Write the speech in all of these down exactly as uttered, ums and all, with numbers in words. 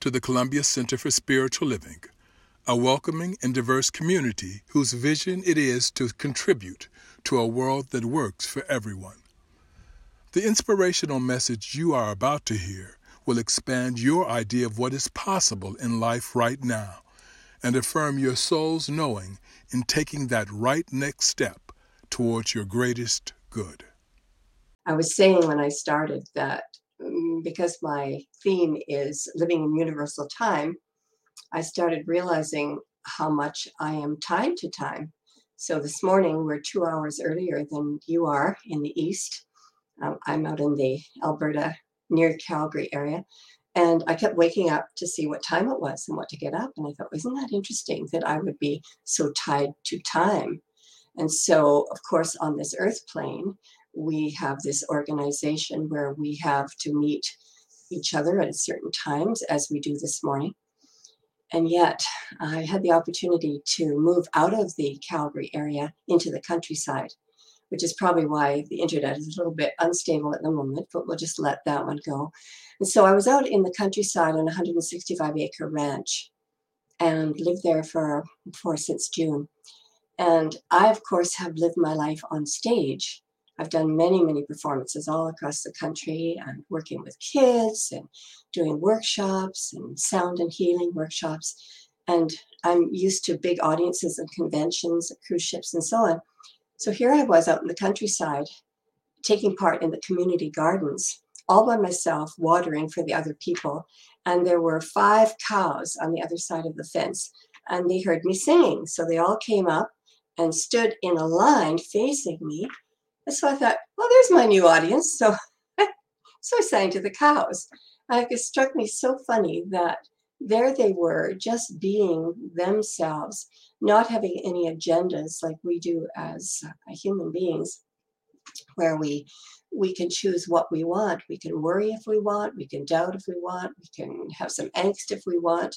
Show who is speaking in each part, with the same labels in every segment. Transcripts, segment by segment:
Speaker 1: to the Columbia Center for Spiritual Living, a welcoming and diverse community whose vision it is to contribute to a world that works for everyone. The inspirational message you are about to hear will expand your idea of what is possible in life right now and affirm your soul's knowing in taking that right next step towards your greatest good.
Speaker 2: I was saying when I started that um, because my theme is living in universal time, I started realizing how much I am tied to time. So this morning, we're two hours earlier than you are in the east. Um, I'm out in the Alberta, near Calgary area. And I kept waking up to see what time it was and what to get up. And I thought, isn't that interesting that I would be so tied to time? And so, of course, on this earth plane, we have this organization where we have to meet each other at certain times, as we do this morning. And yet, I had the opportunity to move out of the Calgary area into the countryside, which is probably why the internet is a little bit unstable at the moment, but we'll just let that one go. And so I was out in the countryside on a one hundred sixty-five acre ranch and lived there for, for since June. And I, of course, have lived my life on stage. I've done many, many performances all across the country and working with kids and doing workshops and sound and healing workshops. And I'm used to big audiences and conventions, cruise ships, and so on. So here I was out in the countryside, taking part in the community gardens, all by myself, watering for the other people. And there were five cows on the other side of the fence, and they heard me singing. So they all came up and stood in a line facing me. And so I thought, well, there's my new audience. So, so I sang to the cows. Uh, it struck me so funny that there they were, just being themselves, not having any agendas like we do as uh, human beings, where we we can choose what we want. We can worry if we want. We can doubt if we want. We can have some angst if we want,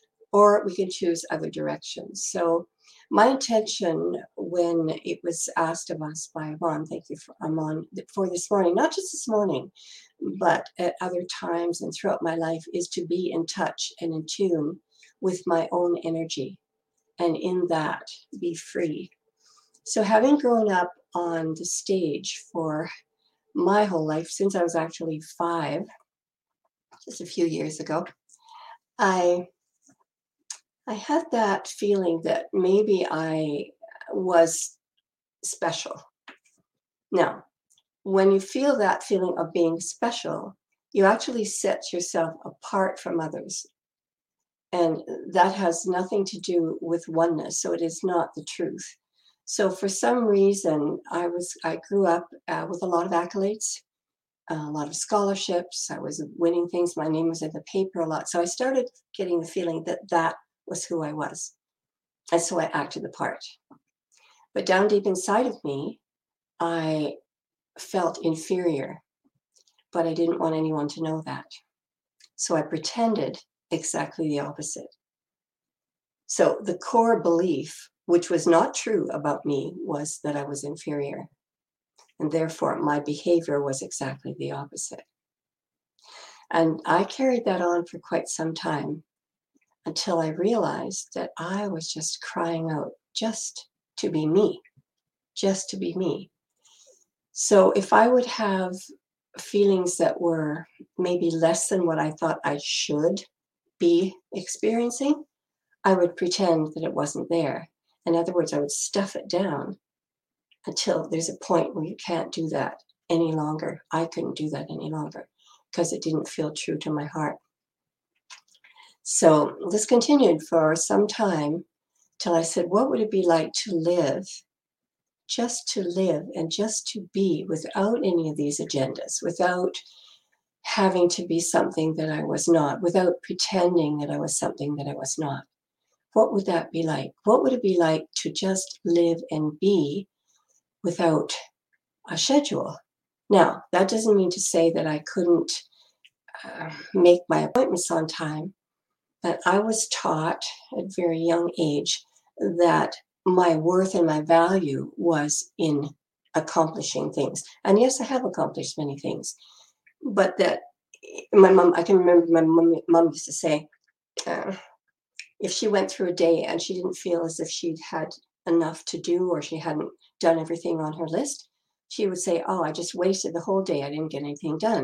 Speaker 2: or we can choose other directions. So my intention when it was asked of us by Amon, thank you for Amon, for this morning, not just this morning, but at other times and throughout my life, is to be in touch and in tune with my own energy, and in that be free. So having grown up on the stage for my whole life, since I was actually five, just a few years ago, I I had that feeling that maybe I was special. Now, when you feel that feeling of being special, you actually set yourself apart from others. And that has nothing to do with oneness. So it is not the truth. So for some reason, I was I grew up uh, with a lot of accolades, a lot of scholarships. I was winning things. My name was in the paper a lot. So I started getting the feeling that that was who I was. And so I acted the part. But down deep inside of me, I felt inferior, but I didn't want anyone to know that. So I pretended exactly the opposite. So the core belief, which was not true about me, was that I was inferior. And therefore, my behavior was exactly the opposite. And I carried that on for quite some time until I realized that I was just crying out just to be me, just to be me. So if I would have feelings that were maybe less than what I thought I should be experiencing, I would pretend that it wasn't there. In other words, I would stuff it down until there's a point where you can't do that any longer. I couldn't do that any longer because it didn't feel true to my heart. So this continued for some time till I said, what would it be like to live, just to live and just to be without any of these agendas, without having to be something that I was not, without pretending that I was something that I was not? What would that be like? What would it be like to just live and be without a schedule? Now, that doesn't mean to say that I couldn't uh, make my appointments on time, but I was taught at a very young age that my worth and my value was in accomplishing things. And yes, I have accomplished many things, but that my mom, I can remember my mom, mom used to say, uh, if she went through a day and she didn't feel as if she'd had enough to do or she hadn't done everything on her list, she would say, "Oh, I just wasted the whole day. I didn't get anything done."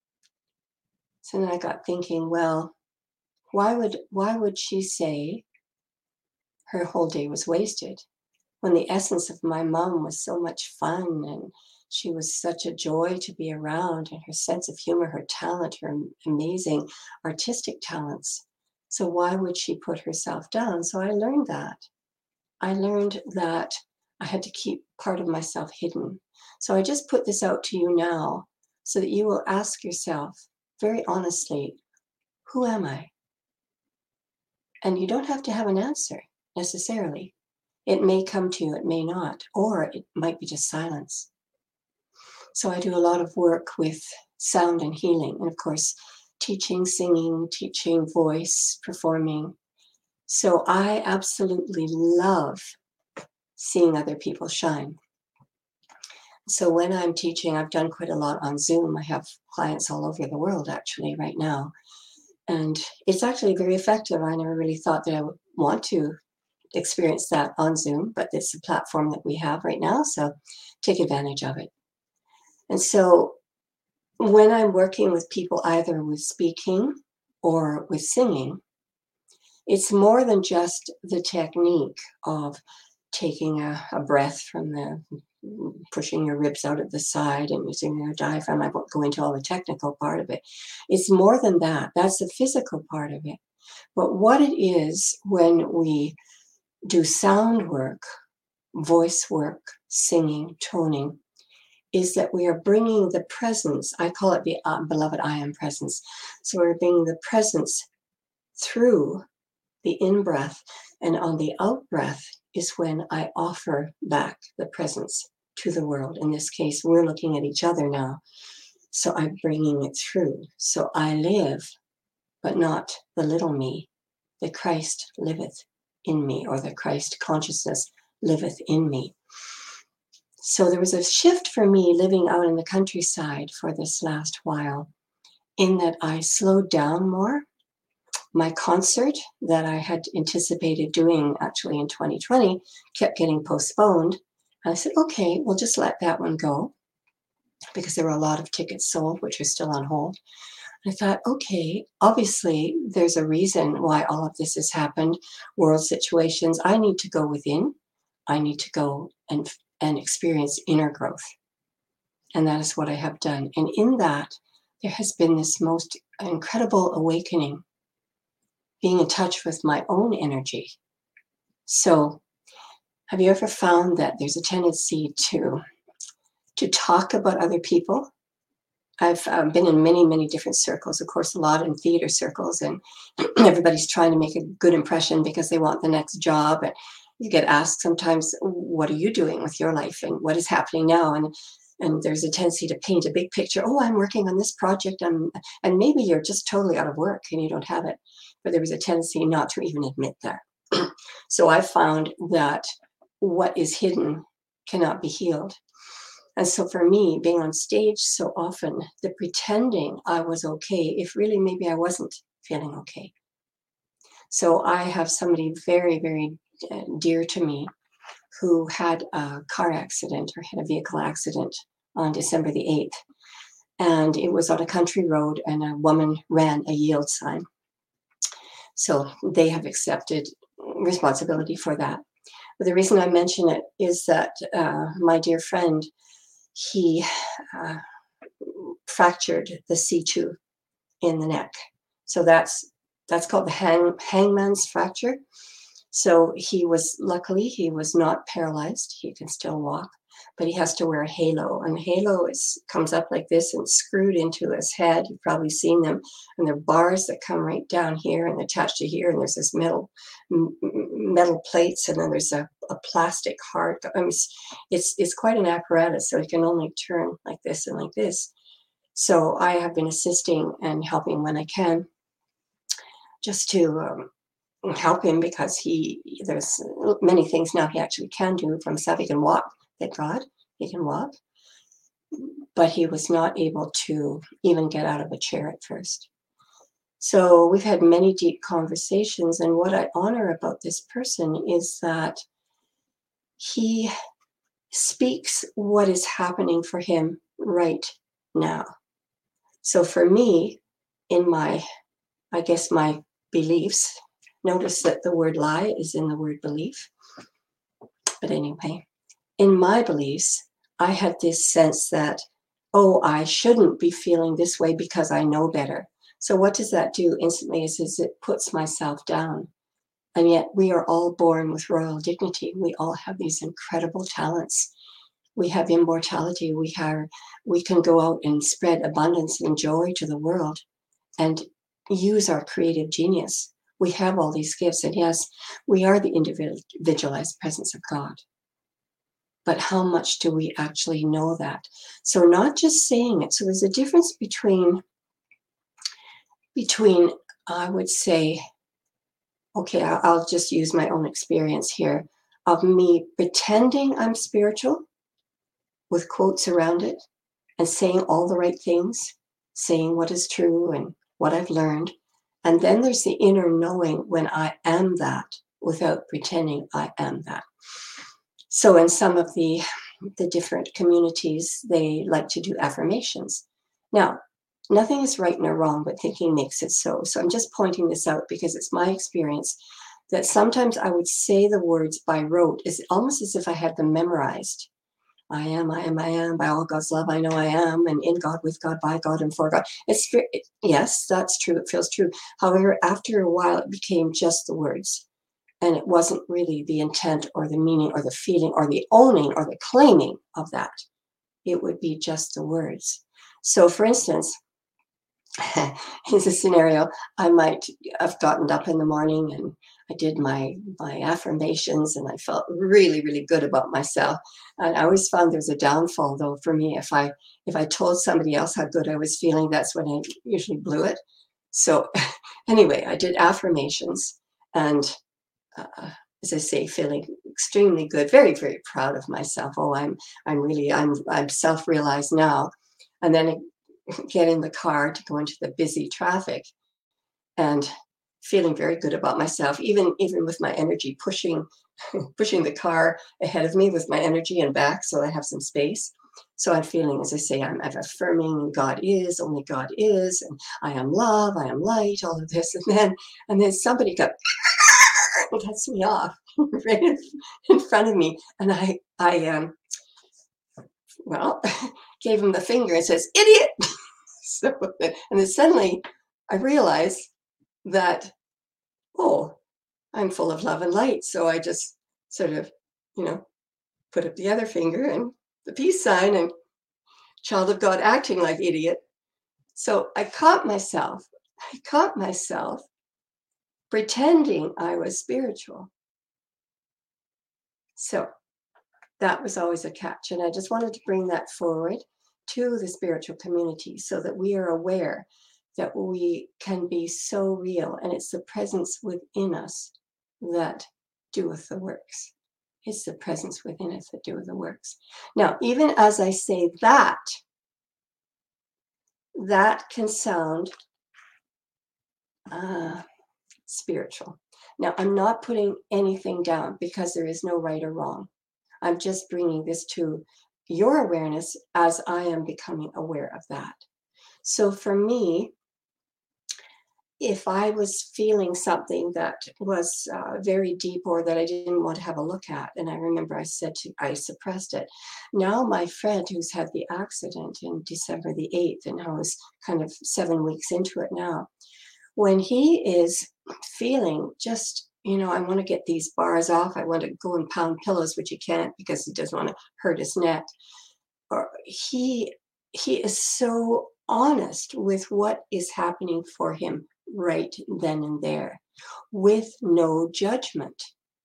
Speaker 2: So then I got thinking, well, why would why would she say her whole day was wasted when the essence of my mom was so much fun and she was such a joy to be around, and her sense of humor, her talent, her amazing artistic talents. So why would she put herself down? So I learned that. I learned that I had to keep part of myself hidden. So I just put this out to you now so that you will ask yourself very honestly, who am I? And you don't have to have an answer necessarily. It may come to you, it may not, or it might be just silence. So I do a lot of work with sound and healing, and of course, teaching, singing, teaching voice, performing. So I absolutely love seeing other people shine. So when I'm teaching, I've done quite a lot on Zoom. I have clients all over the world actually right now. And it's actually very effective. I never really thought that I would want to experience that on Zoom, but it's a platform that we have right now. So take advantage of it. And so when I'm working with people, either with speaking or with singing, it's more than just the technique of taking a, a breath from the pushing your ribs out at the side and using your diaphragm. I won't go into all the technical part of it. It's more than that. That's the physical part of it. But what it is when we do sound work, voice work, singing, toning, is that we are bringing the presence. I call it the uh, beloved I am presence. So we're bringing the presence through the in-breath, and on the out-breath is when I offer back the presence to the world. In this case, we're looking at each other now. So I'm bringing it through. So I live, but not the little me. The Christ liveth in me, or the Christ consciousness liveth in me. So there was a shift for me living out in the countryside for this last while, in that I slowed down more. My concert that I had anticipated doing actually in twenty twenty kept getting postponed. And I said, okay, we'll just let that one go, because there were a lot of tickets sold, which are still on hold. I thought, okay, obviously there's a reason why all of this has happened, world situations. I need to go within. I need to go and, and experience inner growth. And that is what I have done. And in that, there has been this most incredible awakening, being in touch with my own energy. So have you ever found that there's a tendency to, to talk about other people? I've um, been in many, many different circles, of course, a lot in theater circles, and everybody's trying to make a good impression because they want the next job. And you get asked sometimes, what are you doing with your life and what is happening now? And and there's a tendency to paint a big picture. Oh, I'm working on this project. I'm, and maybe you're just totally out of work and you don't have it. But there was a tendency not to even admit that. So I found that what is hidden cannot be healed. And so for me, being on stage so often, the pretending I was okay, if really maybe I wasn't feeling okay. So I have somebody very, very uh, dear to me who had a car accident or had a vehicle accident on December the eighth. And it was on a country road, and a woman ran a yield sign. So they have accepted responsibility for that. But the reason I mention it is that uh, my dear friend, he uh, fractured the C two in the neck. So that's that's called the hang, hangman's fracture. So he was, luckily, he was not paralyzed. He can still walk, but he has to wear a halo. And the halo is comes up like this and screwed into his head. You've probably seen them. And there are bars that come right down here and attached to here. And there's this metal metal plates, and then there's a, a plastic heart. I mean, it's, it's it's quite an apparatus. So he can only turn like this and like this. So I have been assisting and helping when I can, just to um, help him, because he there's many things now he actually can do. From stuff he can walk, thank God he can walk, but he was not able to even get out of a chair at first. So we've had many deep conversations, and what I honor about this person is that he speaks what is happening for him right now. So for me, in my, I guess, my beliefs, notice that the word lie is in the word belief. But anyway, in my beliefs, I had this sense that, oh, I shouldn't be feeling this way because I know better. So what does that do instantly is, is it puts myself down. And yet we are all born with royal dignity. We all have these incredible talents. We have immortality. We have, we can go out and spread abundance and joy to the world and use our creative genius. We have all these gifts. And yes, we are the individualized presence of God. But how much do we actually know that? So not just saying it. So there's a difference between, between I would say, okay, I'll just use my own experience here of me pretending I'm spiritual with quotes around it and saying all the right things, saying what is true and what I've learned. And then there's the inner knowing when I am that without pretending I am that. So in some of the, the different communities, they like to do affirmations. Now, nothing is right nor wrong, but thinking makes it so. So I'm just pointing this out because it's my experience that sometimes I would say the words by rote, is almost as if I had them memorized. I am, I am, I am, by all God's love, I know I am, and in God, with God, by God, and for God. It's, yes, that's true. It feels true. However, after a while, it became just the words. And it wasn't really the intent or the meaning or the feeling or the owning or the claiming of that. It would be just the words. So for instance, here's a scenario. I might have gotten up in the morning and I did my, my affirmations and I felt really, really good about myself. And I always found there's a downfall though for me. If I, if I told somebody else how good I was feeling, that's when I usually blew it. So anyway, I did affirmations and Uh, as I say, feeling extremely good, very, very proud of myself. Oh, I'm, I'm really, I'm, I'm self-realized now. And then I get in the car to go into the busy traffic, and feeling very good about myself, even, even with my energy pushing, pushing the car ahead of me with my energy and back, so I have some space. So I'm feeling, as I say, I'm, I'm affirming God is, only God is, and I am love, I am light, all of this, and then, and then somebody got. It cuts me off right in, in front of me, and I, I, um, well, gave him the finger and says, "Idiot!" So, and then suddenly, I realized that, oh, I'm full of love and light. So I just sort of, you know, put up the other finger and the peace sign, and child of God acting like idiot. So I caught myself. I caught myself pretending I was spiritual. So that was always a catch. And I just wanted to bring that forward to the spiritual community so that we are aware that we can be so real, and it's the presence within us that doeth the works. It's the presence within us that doeth the works. Now, even as I say that, that can sound uh, spiritual. Now, I'm not putting anything down because there is no right or wrong. I'm just bringing this to your awareness as I am becoming aware of that. So for me, if I was feeling something that was uh, very deep or that I didn't want to have a look at, and I remember I said to, I suppressed it. Now my friend who's had the accident in December the eighth, and I was kind of seven weeks into it now, when he is feeling just, you know, I want to get these bars off, I want to go and pound pillows, which he can't because he doesn't want to hurt his neck, or he he is so honest with what is happening for him right then and there, with no judgment.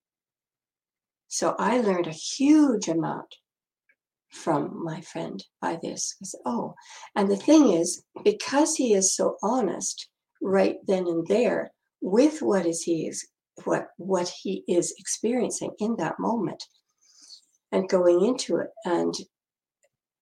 Speaker 2: So I learned a huge amount from my friend by this. Because, oh, and the thing is, because he is so honest right then and there with what is he is what what he is experiencing in that moment, and going into it and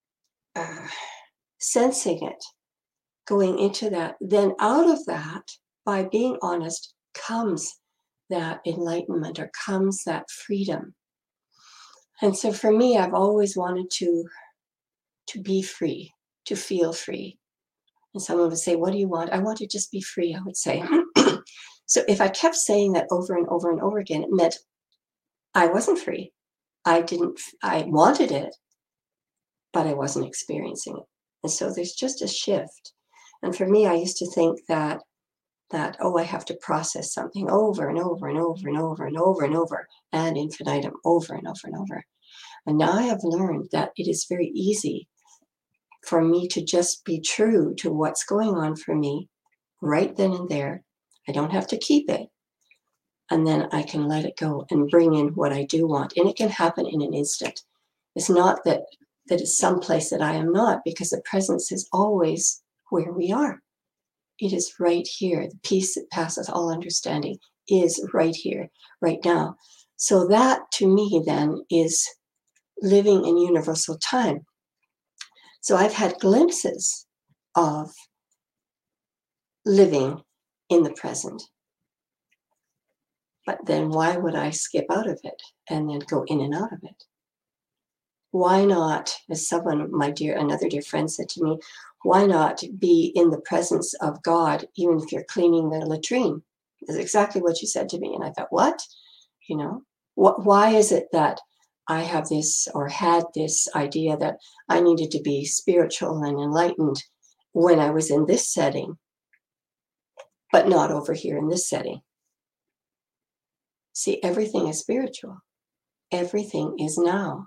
Speaker 2: uh, sensing it, going into that, then out of that, by being honest comes that enlightenment, or comes that freedom. And so for me, I've always wanted to, to be free, to feel free. And someone would say, what do you want? I want to just be free, I would say. So if I kept saying that over and over and over again, it meant I wasn't free. I didn't, I wanted it, but I wasn't experiencing it. And so there's just a shift. And for me, I used to think that, that, oh, I have to process something over and over and over and over and over and over, ad infinitum, over and over and over. And now I have learned that it is very easy for me to just be true to what's going on for me right then and there. I don't have to keep it. And then I can let it go and bring in what I do want. And it can happen in an instant. It's not that, that it's someplace that I am not, because the presence is always where we are. It is right here. The peace that passeth all understanding is right here, right now. So that to me then is living in universal time. So I've had glimpses of living in the present. But then why would I skip out of it and then go in and out of it? Why not, as someone, my dear, another dear friend said to me, why not be in the presence of God, even if you're cleaning the latrine? That's exactly what you said to me. And I thought, what? You know, what, why is it that I have this, or had this idea that I needed to be spiritual and enlightened when I was in this setting, but not over here in this setting? See, everything is spiritual. Everything is now.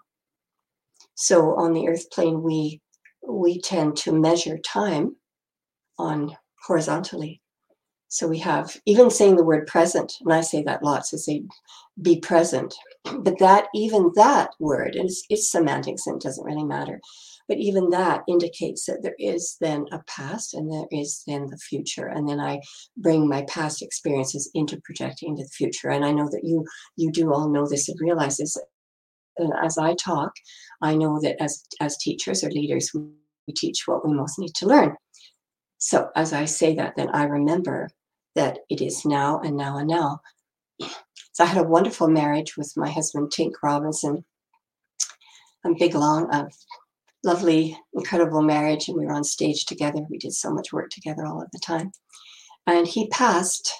Speaker 2: So on the earth plane, we we tend to measure time on horizontally. So we have, even saying the word present, and I say that lots, so say be present. But that, even that word, and it's, it's semantics and it doesn't really matter, but even that indicates that there is then a past and there is then the future. And then I bring my past experiences into projecting into the future. And I know that you you do all know this and realize this. And as I talk, I know that as, as teachers or leaders, we, we teach what we most need to learn. So as I say that, then I remember that it is now and now and now. So I had a wonderful marriage with my husband, Tink Robinson. A big, long, uh, lovely, incredible marriage. And we were on stage together. We did so much work together all of the time. And he passed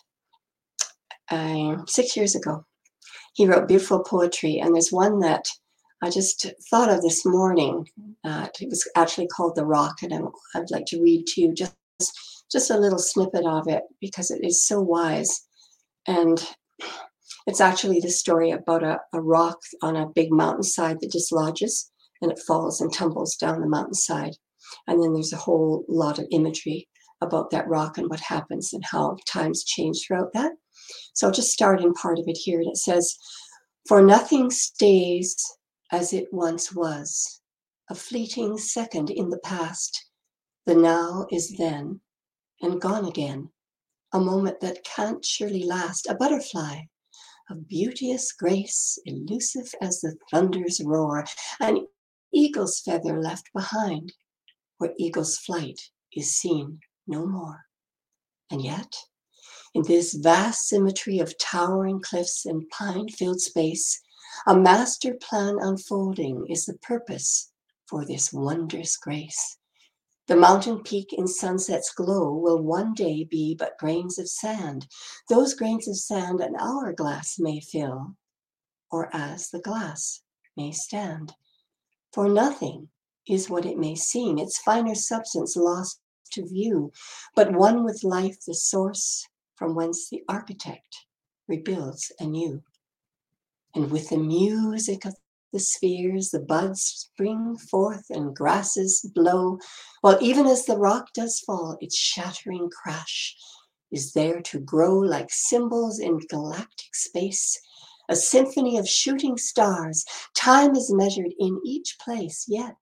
Speaker 2: uh, six years ago. He wrote beautiful poetry. And there's one that I just thought of this morning. Uh, it was actually called The Rock. And I'm, I'd like to read to you just, just a little snippet of it, because it is so wise. And it's actually the story about a, a rock on a big mountainside that dislodges, and it falls and tumbles down the mountainside. And then there's a whole lot of imagery about that rock and what happens and how times change throughout that. So I'll just start in part of it here. And it says, "For nothing stays as it once was, a fleeting second in the past. The now is then and gone again, a moment that can't surely last, a butterfly of beauteous grace, elusive as the thunder's roar, an eagle's feather left behind, where eagle's flight is seen no more. And yet, in this vast symmetry of towering cliffs and pine-filled space, a master plan unfolding is the purpose for this wondrous grace. The mountain peak in sunset's glow will one day be but grains of sand. Those grains of sand an hourglass may fill, or as the glass may stand. For nothing is what it may seem, its finer substance lost to view, but one with life, the source from whence the architect rebuilds anew. And with the music of the spheres, the buds spring forth and grasses blow, while even as the rock does fall, its shattering crash is there to grow like cymbals in galactic space, a symphony of shooting stars. Time is measured in each place, yet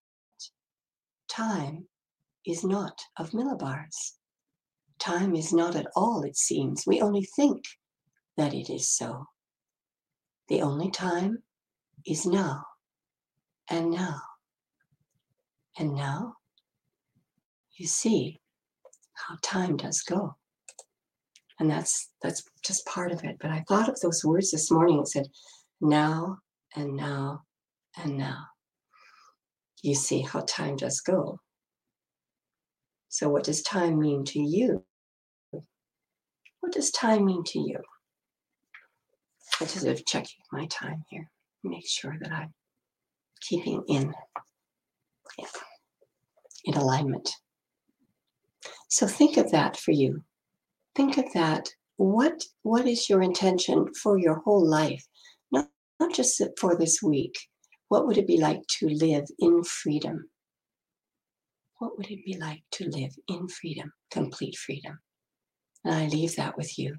Speaker 2: time is not of millibars. Time is not at all, it seems. We only think that it is so. The only time is now, and now, and now. You see how time does go. And that's that's just part of it. But I thought of those words this morning. It said, now and now and now. You see how time does go. So what does time mean to you? What does time mean to you? I just have checking my time here. Make sure that I'm keeping in, in alignment. So think of that for you. Think of that. What, what is your intention for your whole life? Not, not just for this week. What would it be like to live in freedom? What would it be like to live in freedom, complete freedom? And I leave that with you.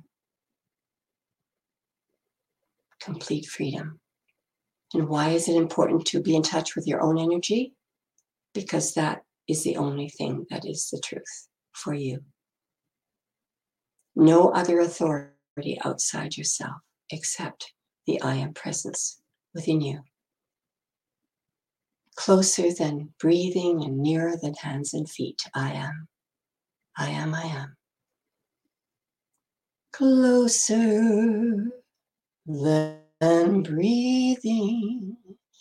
Speaker 2: Complete freedom. And why is it important to be in touch with your own energy? Because that is the only thing that is the truth for you. No other authority outside yourself except the I Am presence within you. Closer than breathing and nearer than hands and feet. I am. I am, I am. Closer than breathing,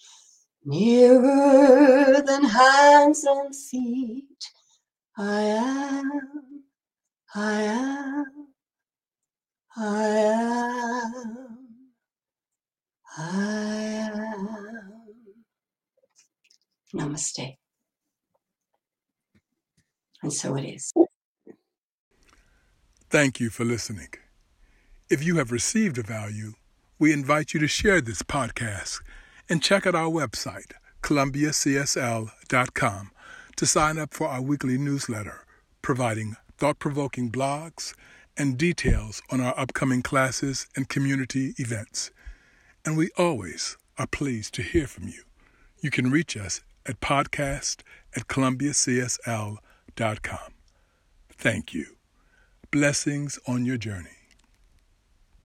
Speaker 2: nearer than hands and feet. I am, I am, I am, I am. Namaste. And so it is.
Speaker 1: Thank you for listening. If you have received a value, we invite you to share this podcast and check out our website, columbia c s l dot com, to sign up for our weekly newsletter, providing thought-provoking blogs and details on our upcoming classes and community events. And we always are pleased to hear from you. You can reach us at podcast at columbia c s l dot com. Thank you. Blessings on your journey.